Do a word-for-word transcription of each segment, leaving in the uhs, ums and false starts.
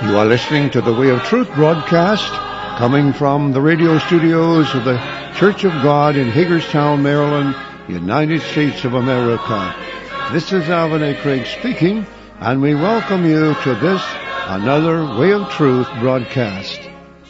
You are listening to the Way of Truth broadcast, coming from the radio studios of the Church of God in Hagerstown, Maryland, United States of America. This is Alvin A. Craig speaking, and we welcome you to this, another Way of Truth broadcast.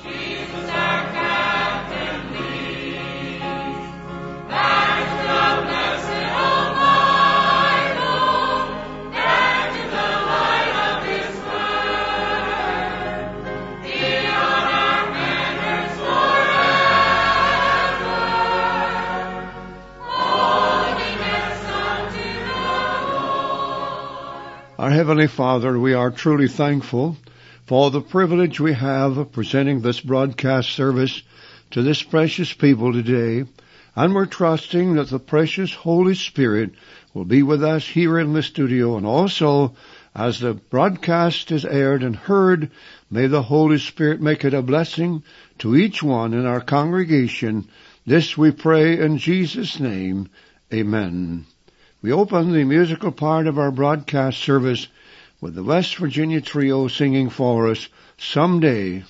Our Heavenly Father, we are truly thankful for the privilege we have of presenting this broadcast service to this precious people today, and we're trusting that the precious Holy Spirit will be with us here in the studio, and also as the broadcast is aired and heard, may the Holy Spirit make it a blessing to each one in our congregation. This we pray in Jesus' name. Amen. We open the musical part of our broadcast service with the West Virginia Trio singing for us, Someday.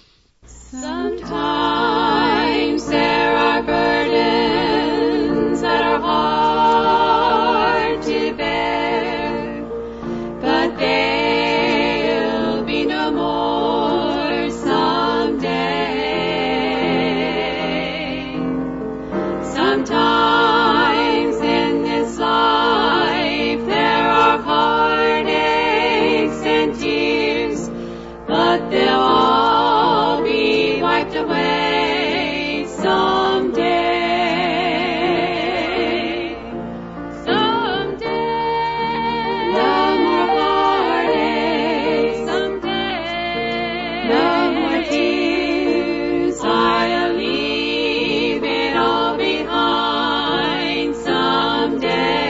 Sometimes there are burdens that are hard to bear, but they'll be no more someday. Sometimes but they'll all be wiped away someday. Someday. No more heartache. Someday. No more tears. I'll leave it all behind someday.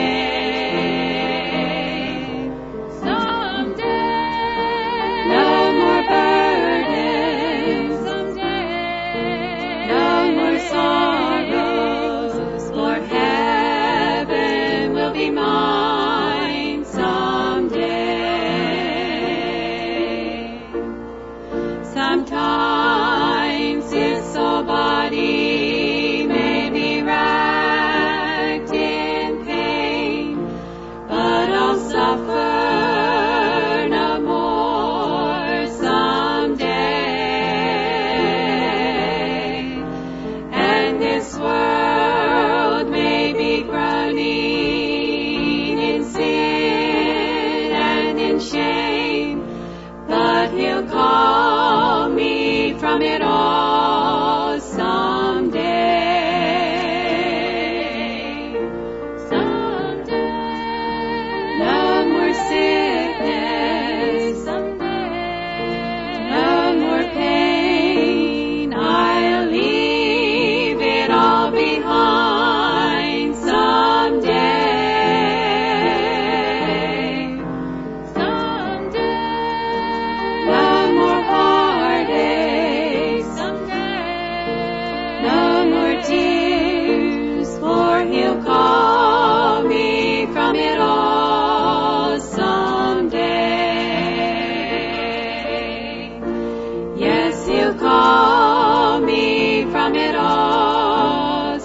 Sometimes this soul body may be racked in pain, but I'll suffer no more someday. And this world may be groaning in sin and in shame, but He'll call me from it all someday. Someday. No more sickness. Someday. No more pain. I'll leave it all behind someday. Someday. No more heartache. Someday. No more tears, for He'll call me from it all someday. Yes, He'll call me from it all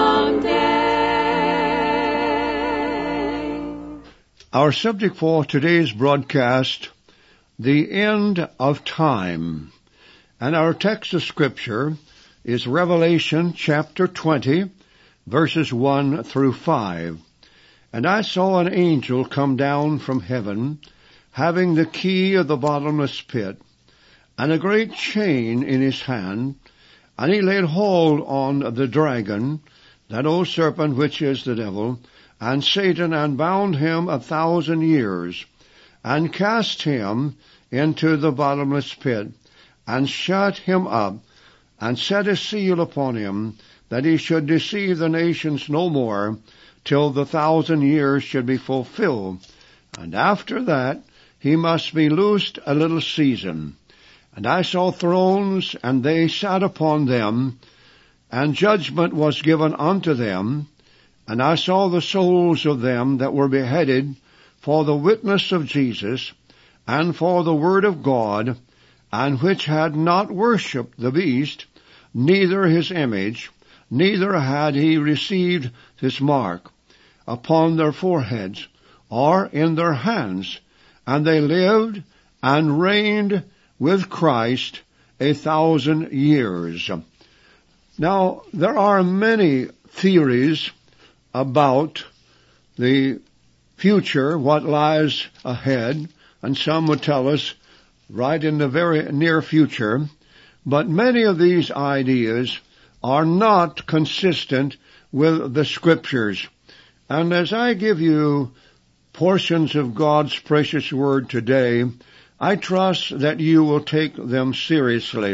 someday. Our subject for today's broadcast, the end of time. And our text of Scripture is Revelation chapter twenty, verses one through five. And I saw an angel come down from heaven, having the key of the bottomless pit, and a great chain in his hand, and he laid hold on the dragon, that old serpent which is the devil, and Satan, and bound him a thousand years, and cast him into the bottomless pit, and shut him up, and set a seal upon him, that he should deceive the nations no more, till the thousand years should be fulfilled. And after that he must be loosed a little season. And I saw thrones, and they sat upon them, and judgment was given unto them. And I saw the souls of them that were beheaded for the witness of Jesus, and for the word of God, and which had not worshipped the beast, neither his image, neither had he received his mark upon their foreheads or in their hands, and they lived and reigned with Christ a thousand years. Now, there are many theories about the future, what lies ahead, and some would tell us right in the very near future, but many of these ideas are not consistent with the Scriptures. And as I give you portions of God's precious Word today, I trust that you will take them seriously.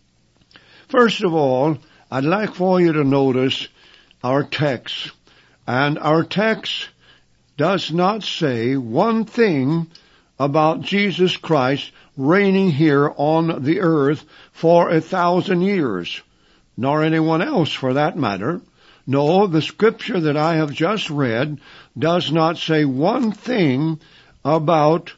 First of all, I'd like for you to notice our text. And our text does not say one thing about Jesus Christ reigning here on the earth for a thousand years, nor anyone else for that matter. No, the scripture that I have just read does not say one thing about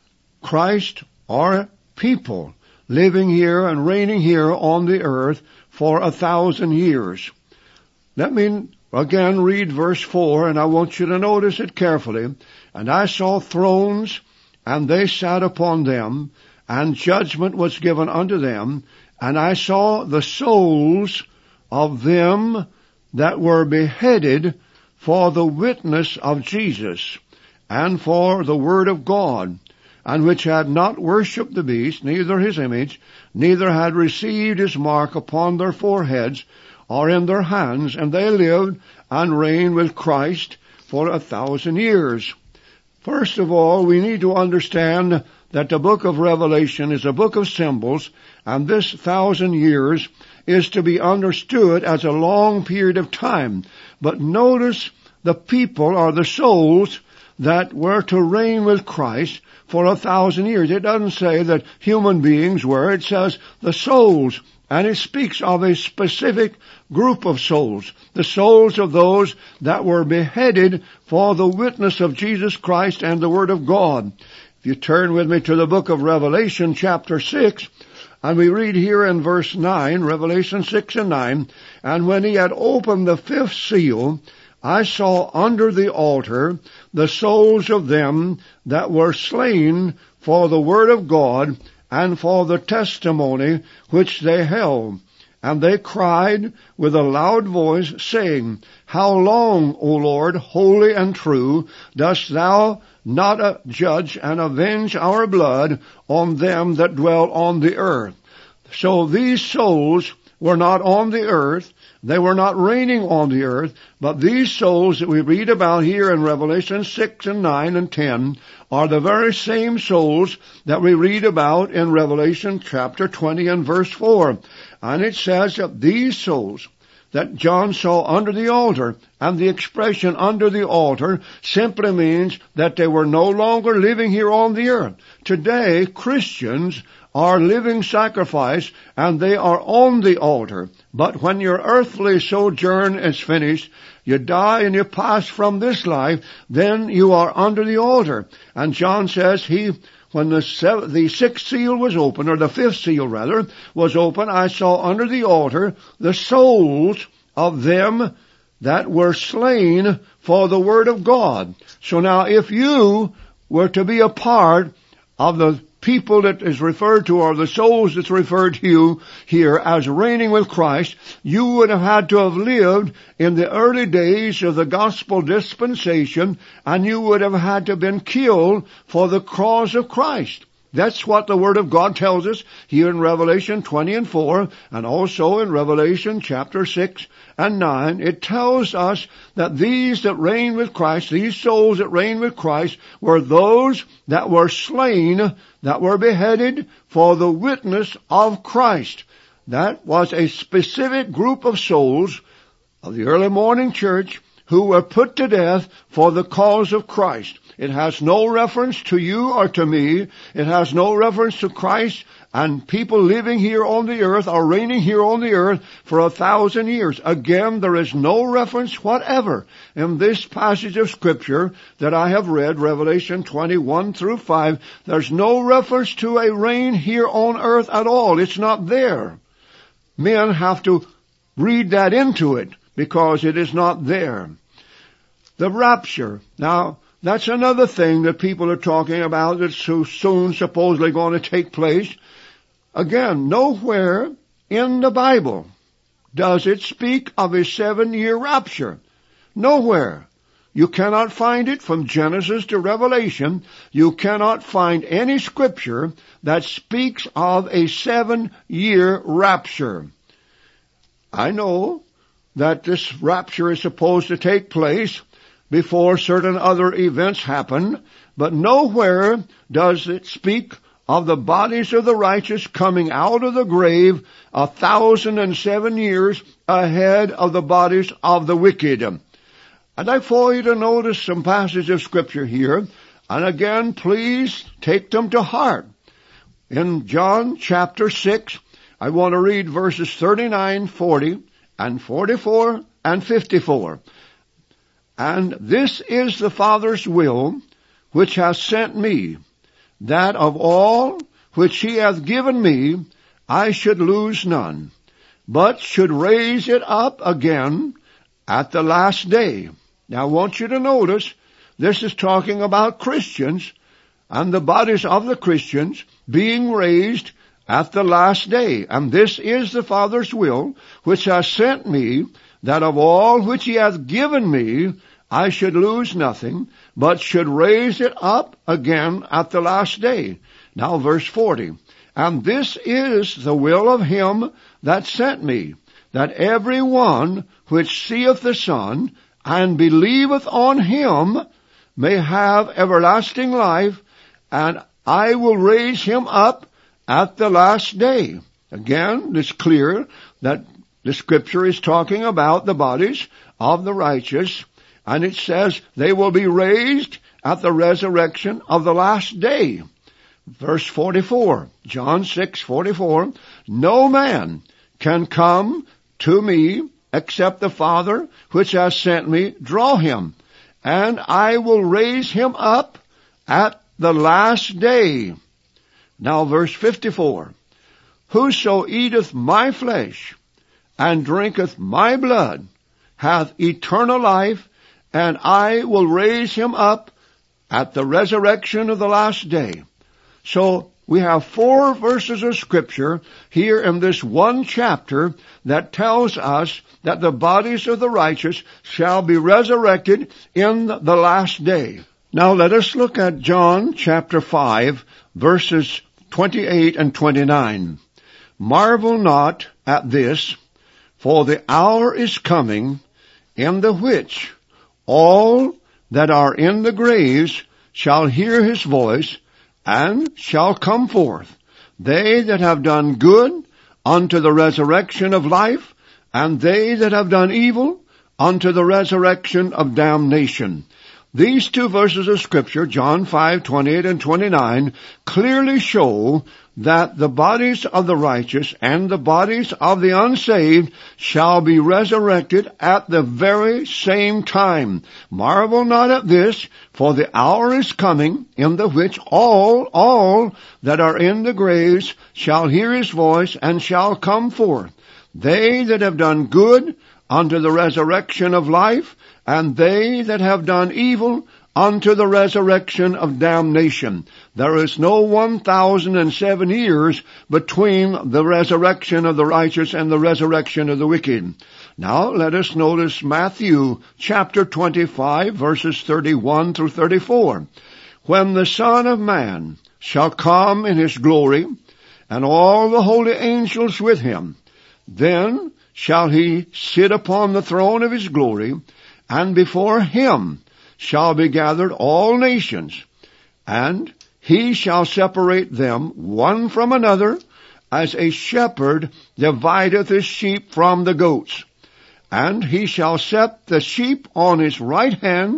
Christ or people living here and reigning here on the earth for a thousand years. Let me again read verse four, and I want you to notice it carefully. And I saw thrones, and they sat upon them, and judgment was given unto them. And I saw the souls of them that were beheaded for the witness of Jesus, and for the word of God, and which had not worshipped the beast, neither his image, neither had received his mark upon their foreheads or in their hands, and they lived and reigned with Christ for a thousand years. First of all, we need to understand that the book of Revelation is a book of symbols, and this thousand years is to be understood as a long period of time. But notice the people or the souls that were to reign with Christ for a thousand years. It doesn't say that human beings were. It says the souls, and it speaks of a specific group of souls, the souls of those that were beheaded for the witness of Jesus Christ and the Word of God. If you turn with me to the book of Revelation, chapter six, and we read here in verse nine, Revelation six and nine, and when he had opened the fifth seal, I saw under the altar the souls of them that were slain for the word of God and for the testimony which they held. And they cried with a loud voice, saying, How long, O Lord, holy and true, dost thou not judge and avenge our blood on them that dwell on the earth? So these souls were not on the earth. They were not reigning on the earth, but these souls that we read about here in Revelation six and nine and ten are the very same souls that we read about in Revelation chapter twenty and verse four. And it says that these souls that John saw under the altar, and the expression under the altar simply means that they were no longer living here on the earth. Today, Christians are living sacrifice, and they are on the altar. But when your earthly sojourn is finished, you die and you pass from this life, then you are under the altar. And John says he, when the seventh, the sixth seal was opened, or the fifth seal rather, was opened, I saw under the altar the souls of them that were slain for the word of God. So now if you were to be a part of the people that is referred to, or the souls that's referred to you here as reigning with Christ, you would have had to have lived in the early days of the gospel dispensation, and you would have had to have been killed for the cause of Christ. That's what the Word of God tells us here in Revelation twenty and four, and also in Revelation chapter six and nine. It tells us that these that reign with Christ, these souls that reign with Christ, were those that were slain, that were beheaded for the witness of Christ. That was a specific group of souls of the early morning church who were put to death for the cause of Christ. It has no reference to you or to me. It has no reference to Christ and people living here on the earth or reigning here on the earth for a thousand years. Again, there is no reference whatever in this passage of Scripture that I have read, Revelation twenty-one through five. There's no reference to a reign here on earth at all. It's not there. Men have to read that into it because it is not there. The rapture. Now, that's another thing that people are talking about that's so soon supposedly going to take place. Again, nowhere in the Bible does it speak of a seven-year rapture. Nowhere. You cannot find it from Genesis to Revelation. You cannot find any scripture that speaks of a seven-year rapture. I know that this rapture is supposed to take place before certain other events happen, but nowhere does it speak of the bodies of the righteous coming out of the grave a thousand and seven years ahead of the bodies of the wicked. I'd like for you to notice some passages of Scripture here, and again, please take them to heart. In John chapter six, I want to read verses thirty-nine, forty, and forty-four, and fifty-four. And this is the Father's will, which hath sent me, that of all which he hath given me, I should lose none, but should raise it up again at the last day. Now I want you to notice, this is talking about Christians, and the bodies of the Christians being raised at the last day. And this is the Father's will, which hath sent me, that of all which he hath given me, I should lose nothing, but should raise it up again at the last day. Now verse forty. And this is the will of him that sent me, that every one which seeth the Son, and believeth on him, may have everlasting life, and I will raise him up at the last day. Again, it's clear that the Scripture is talking about the bodies of the righteous, and it says they will be raised at the resurrection of the last day. Verse forty-four, John six forty-four, no man can come to me except the Father which has sent me draw him, and I will raise him up at the last day. Now verse fifty-four, whoso eateth my flesh and drinketh my blood hath eternal life, and I will raise him up at the resurrection of the last day. So we have four verses of Scripture here in this one chapter that tells us that the bodies of the righteous shall be resurrected in the last day. Now let us look at John chapter five, verses twenty-eight and twenty-nine. Marvel not at this, for the hour is coming, in the which all that are in the graves shall hear his voice, and shall come forth, they that have done good unto the resurrection of life, and they that have done evil unto the resurrection of damnation. These two verses of Scripture, John five, twenty-eight and twenty-nine, clearly show that the bodies of the righteous and the bodies of the unsaved shall be resurrected at the very same time. Marvel not at this, for the hour is coming, in the which all, all that are in the graves shall hear his voice, and shall come forth, they that have done good unto the resurrection of life, and they that have done evil unto the resurrection of damnation. There is no one thousand and seven years between the resurrection of the righteous and the resurrection of the wicked. Now let us notice Matthew chapter twenty-five, verses thirty-one through thirty-four. When the Son of Man shall come in his glory, and all the holy angels with him, then shall he sit upon the throne of his glory, and before him shall be gathered all nations, and he shall separate them one from another, as a shepherd divideth his sheep from the goats. And he shall set the sheep on his right hand,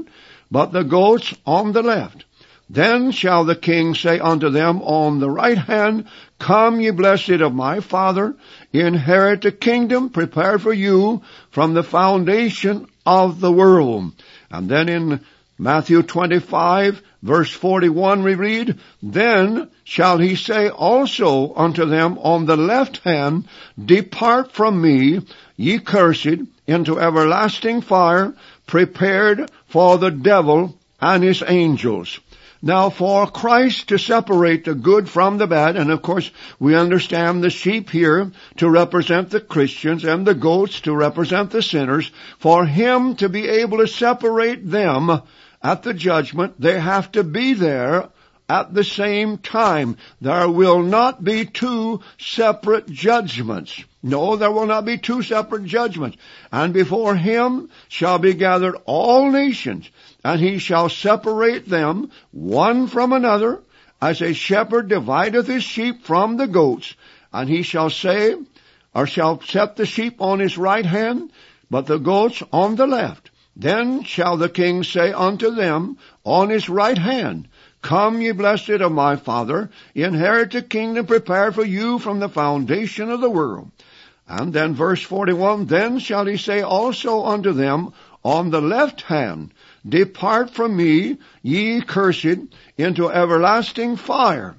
but the goats on the left. Then shall the king say unto them on the right hand, Come, ye blessed of my Father, inherit the kingdom prepared for you from the foundation of the world. And then in Matthew twenty-five, verse forty-one, we read, Then shall he say also unto them on the left hand, Depart from me, ye cursed, into everlasting fire, prepared for the devil and his angels. Now, for Christ to separate the good from the bad, and of course we understand the sheep here to represent the Christians and the goats to represent the sinners, for Him to be able to separate them at the judgment, they have to be there at the same time. There will not be two separate judgments. No, there will not be two separate judgments. And before Him shall be gathered all nations, and He shall separate them one from another, as a shepherd divideth his sheep from the goats. And He shall say, or shall set the sheep on His right hand, but the goats on the left. Then shall the king say unto them on His right hand, Come, ye blessed of my Father, inherit the kingdom prepared for you from the foundation of the world. And then verse forty-one, Then shall He say also unto them on the left hand, Depart from me, ye cursed, into everlasting fire,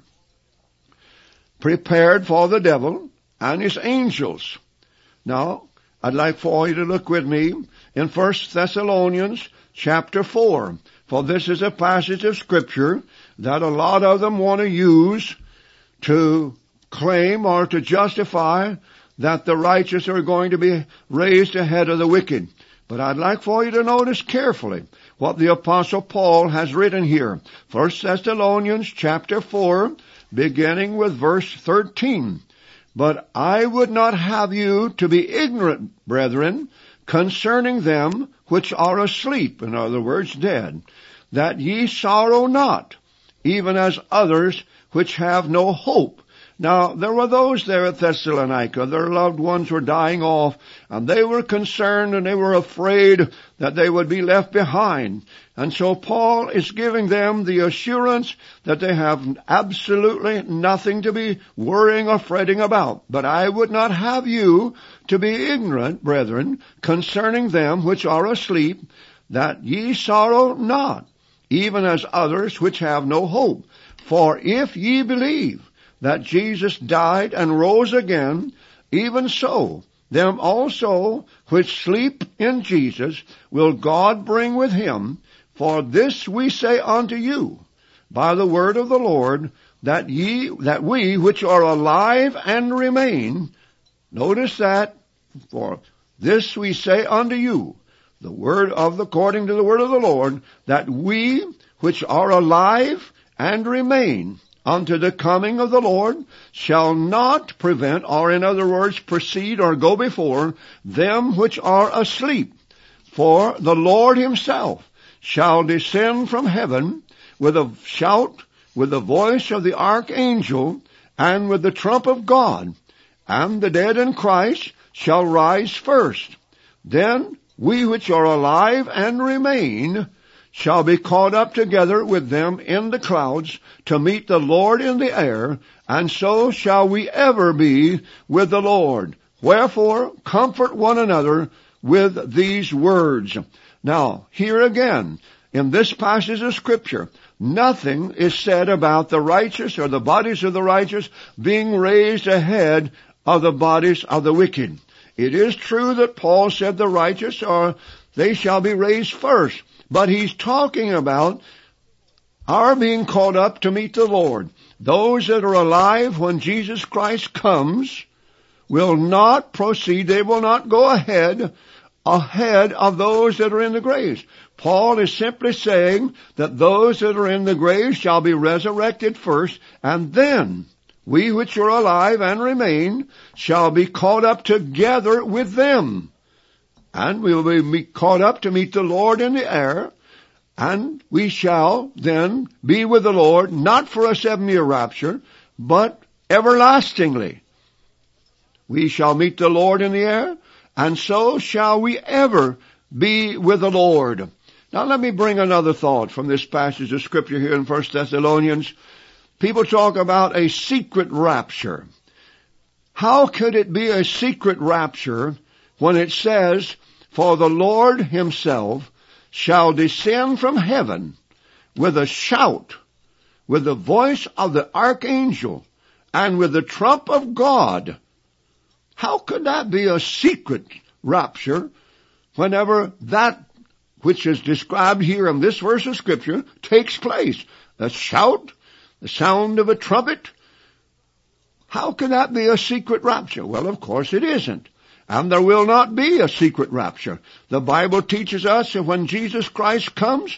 prepared for the devil and his angels. Now, I'd like for you to look with me in First Thessalonians chapter four. For this is a passage of Scripture that a lot of them want to use to claim or to justify that the righteous are going to be raised ahead of the wicked. But I'd like for you to notice carefully what the Apostle Paul has written here. First Thessalonians chapter four, beginning with verse thirteen. But I would not have you to be ignorant, brethren, concerning them which are asleep, in other words, dead, that ye sorrow not, even as others which have no hope. Now, there were those there at Thessalonica, their loved ones were dying off, and they were concerned and they were afraid that they would be left behind. And so Paul is giving them the assurance that they have absolutely nothing to be worrying or fretting about. But I would not have you to be ignorant, brethren, concerning them which are asleep, that ye sorrow not, even as others which have no hope. For if ye believe that Jesus died and rose again, even so, them also which sleep in Jesus will God bring with Him. For this we say unto you, by the word of the Lord, that ye, that we which are alive and remain, notice that, for this we say unto you, the word of, according to the word of the Lord, that we which are alive and remain unto the coming of the Lord shall not prevent, or in other words, precede or go before them which are asleep. For the Lord Himself shall descend from heaven with a shout, with the voice of the archangel, and with the trump of God, and the dead in Christ shall rise first. Then we which are alive and remain shall be caught up together with them in the clouds to meet the Lord in the air, and so shall we ever be with the Lord. Wherefore, comfort one another with these words. Now, here again, in this passage of Scripture, nothing is said about the righteous or the bodies of the righteous being raised ahead of the bodies of the wicked. It is true that Paul said the righteous are, they shall be raised first. But he's talking about our being caught up to meet the Lord. Those that are alive when Jesus Christ comes will not proceed. They will not go ahead, ahead of those that are in the graves. Paul is simply saying that those that are in the graves shall be resurrected first, and then we which are alive and remain shall be caught up together with them. And we will be caught up to meet the Lord in the air, and we shall then be with the Lord, not for a seven-year rapture, but everlastingly. We shall meet the Lord in the air, and so shall we ever be with the Lord. Now let me bring another thought from this passage of Scripture here in First Thessalonians. People talk about a secret rapture. How could it be a secret rapture when it says, "For the Lord himself shall descend from heaven with a shout, with the voice of the archangel, and with the trump of God"? How could that be a secret rapture whenever that which is described here in this verse of Scripture takes place? A shout, the sound of a trumpet. How can that be a secret rapture? Well, of course it isn't. And there will not be a secret rapture. The Bible teaches us that when Jesus Christ comes,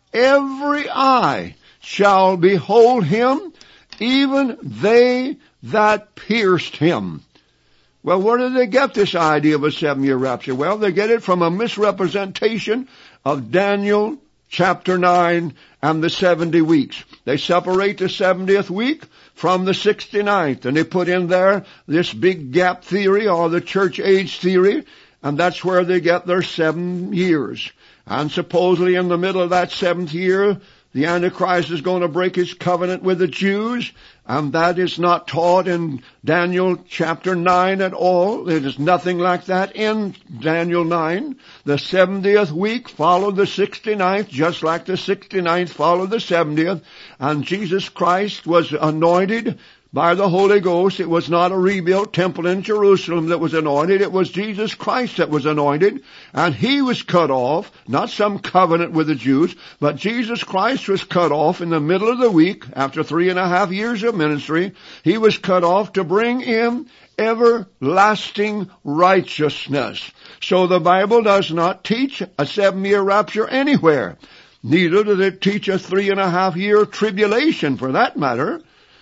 every eye shall behold him, even they that pierced him. Well, where did they get this idea of a seven-year rapture? Well, they get it from a misrepresentation of Daniel chapter nine and the seventy weeks. They separate the seventieth week from the sixty-ninth, and they put in there this big gap theory or the church age theory, and that's where they get their seven years. And supposedly in the middle of that seventh year, the Antichrist is going to break his covenant with the Jews, and that is not taught in Daniel chapter nine at all. There is nothing like that in Daniel nine. The seventieth week followed the sixty-ninth, just like the sixty-ninth followed the seventieth, and Jesus Christ was anointed by the Holy Ghost. It was not a rebuilt temple in Jerusalem that was anointed. It was Jesus Christ that was anointed. And he was cut off, not some covenant with the Jews, but Jesus Christ was cut off in the middle of the week after three and a half years of ministry. He was cut off to bring in everlasting righteousness. So the Bible does not teach a seven-year rapture anywhere. Neither does it teach a three and a half year tribulation for that matter.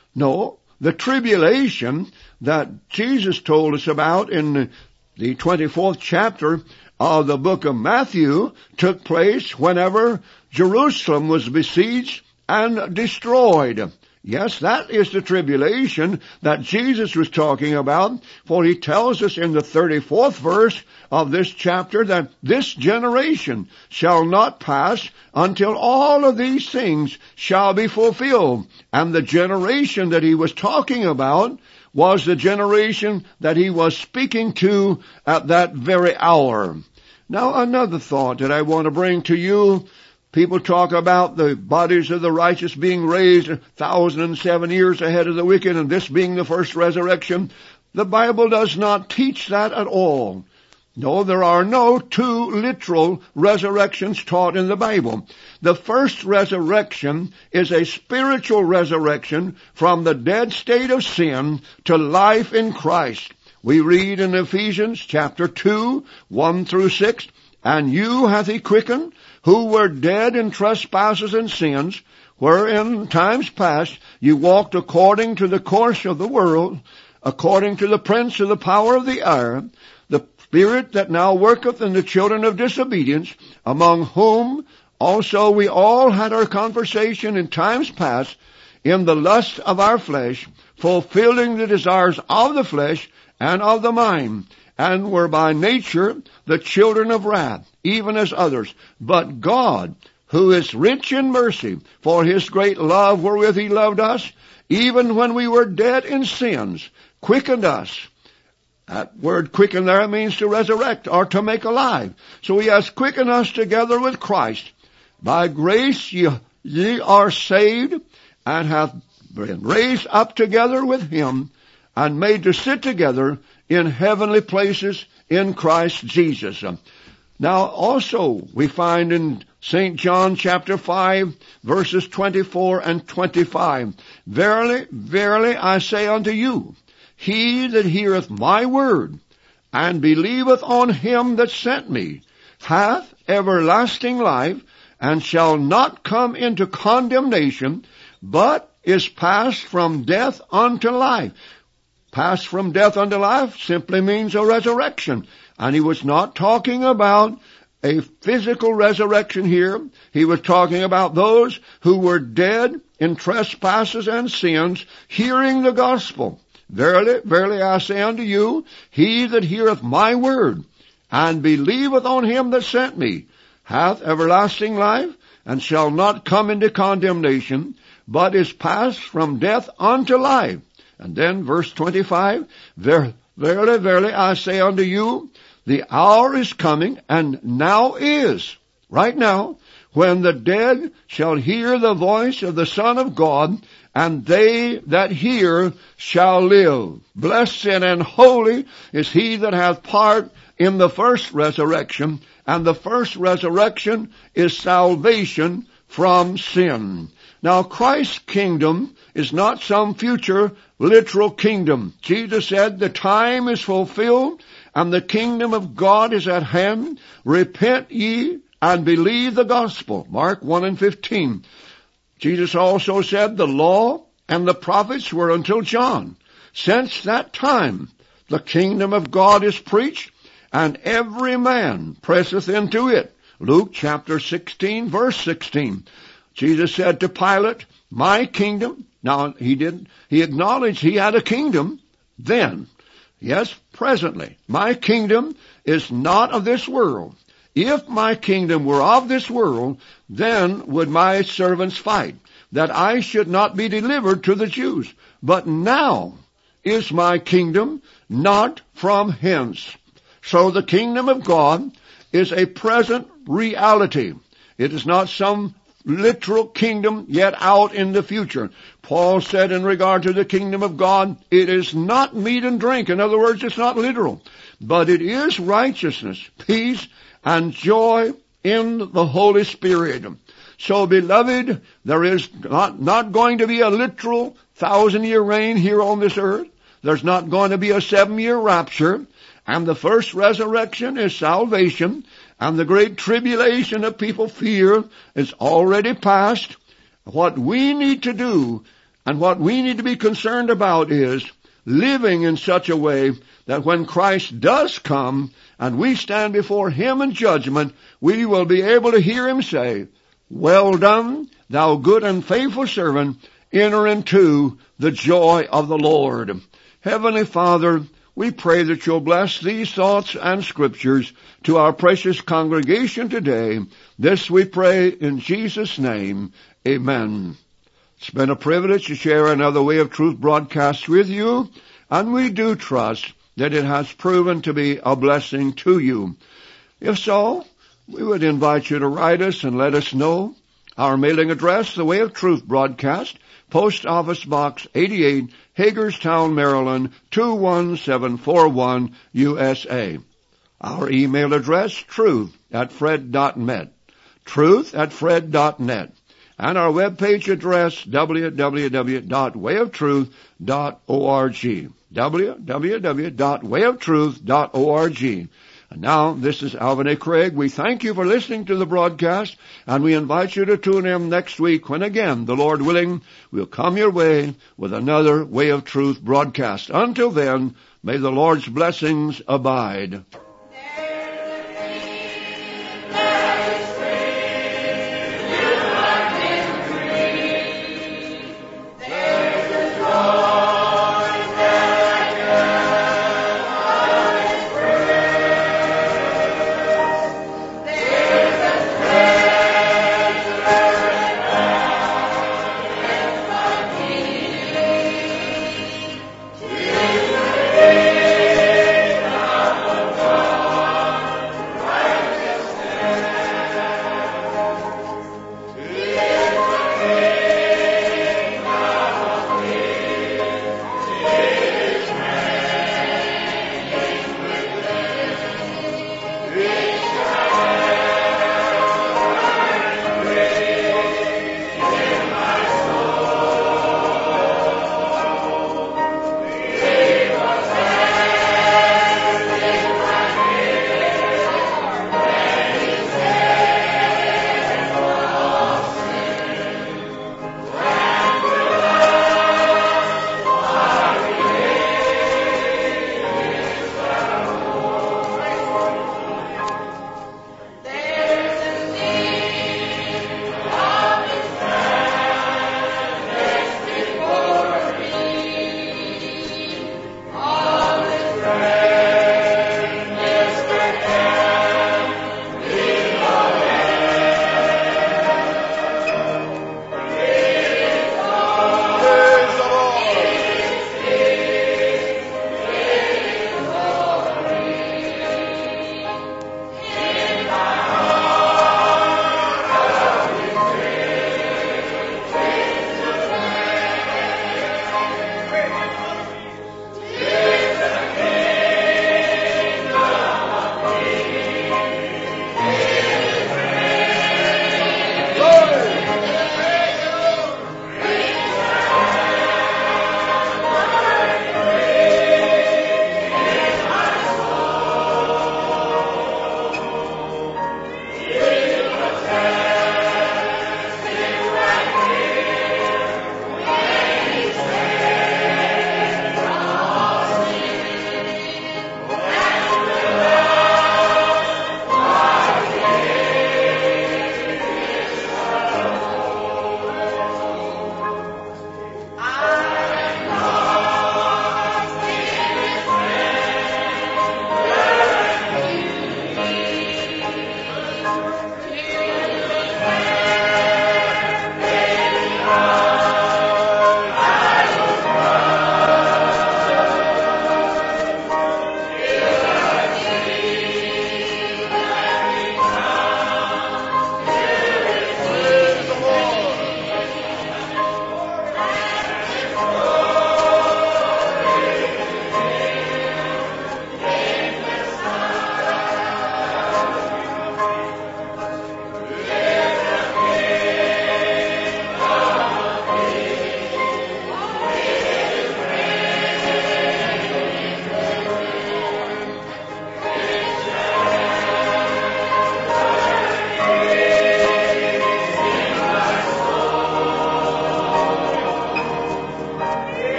No. The tribulation that Jesus told us about in the twenty-fourth chapter of the book of Matthew took place whenever Jerusalem was besieged and destroyed. Yes, that is the tribulation that Jesus was talking about, for he tells us in the thirty-fourth verse of this chapter that this generation shall not pass until all of these things shall be fulfilled. And the generation that he was talking about was the generation that he was speaking to at that very hour. Now, another thought that I want to bring to you. People talk about the bodies of the righteous being raised a thousand and seven years ahead of the wicked, and this being the first resurrection. The Bible does not teach that at all. No, there are no two literal resurrections taught in the Bible. The first resurrection is a spiritual resurrection from the dead state of sin to life in Christ. We read in Ephesians chapter two, one through six, "And you hath he quickened, who were dead in trespasses and sins, wherein in times past you walked according to the course of the world, according to the prince of the power of the air, the spirit that now worketh in the children of disobedience, among whom also we all had our conversation in times past, in the lust of our flesh, fulfilling the desires of the flesh and of the mind, and were by nature the children of wrath, even as others. But God, who is rich in mercy, for his great love wherewith he loved us, even when we were dead in sins, quickened us." That word quicken there means to resurrect or to make alive. So he has quickened us together with Christ. "By grace ye, ye are saved, and hath been raised up together with him, and made to sit together in heavenly places in Christ Jesus." Now also we find in Saint John chapter five, verses twenty-four and twenty-five, "Verily, verily, I say unto you, he that heareth my word, and believeth on him that sent me, hath everlasting life, and shall not come into condemnation, but is passed from death unto life." Passed from death unto life simply means a resurrection. And he was not talking about a physical resurrection here. He was talking about those who were dead in trespasses and sins, hearing the gospel. "Verily, verily, I say unto you, he that heareth my word, and believeth on him that sent me, hath everlasting life, and shall not come into condemnation, but is passed from death unto life. And then verse twenty-five, Ver- Verily, verily, I say unto you, the hour is coming, and now is, right now, when the dead shall hear the voice of the Son of God, and they that hear shall live. Blessed and holy is he that hath part in the first resurrection, and the first resurrection is salvation from sin. Now, Christ's kingdom is not some future literal kingdom. Jesus said, the time is fulfilled, and the kingdom of God is at hand. Repent ye and believe the gospel. Mark one and fifteen. Jesus also said, the law and the prophets were until John. Since that time, the kingdom of God is preached, and every man presseth into it. Luke chapter sixteen, verse sixteen. Jesus said to Pilate, my kingdom. Now, he didn't, he acknowledged he had a kingdom then. Yes, presently. My kingdom is not of this world. If my kingdom were of this world, then would my servants fight, that I should not be delivered to the Jews. But now is my kingdom not from hence. So the kingdom of God is a present reality. It is not some literal kingdom yet out in the future. Paul said in regard to the kingdom of God, it is not meat and drink. In other words, it's not literal. But it is righteousness, peace, and joy in the Holy Spirit. So, beloved, there is not, not going to be a literal thousand-year reign here on this earth. There's not going to be a seven-year rapture. And the first resurrection is salvation. And the great tribulation that people fear is already past. What we need to do and what we need to be concerned about is living in such a way that when Christ does come and we stand before him in judgment, we will be able to hear him say, well done, thou good and faithful servant, enter into the joy of the Lord. Heavenly Father, we pray that you'll bless these thoughts and scriptures to our precious congregation today. This we pray in Jesus' name. Amen. It's been a privilege to share another Way of Truth broadcast with you, and we do trust that it has proven to be a blessing to you. If so, we would invite you to write us and let us know. Our mailing address, The Way of Truth Broadcast, Post Office Box eighty-eight, Hagerstown, Maryland, two one seven four one, U S A. Our email address, truth at fred dot net. Truth at fred dot net. And our webpage address, w w w dot way of truth dot org. w w w dot way of truth dot org. And now, this is Alvin A. Craig. We thank you for listening to the broadcast, and we invite you to tune in next week when again, the Lord willing, we'll come your way with another Way of Truth broadcast. Until then, may the Lord's blessings abide.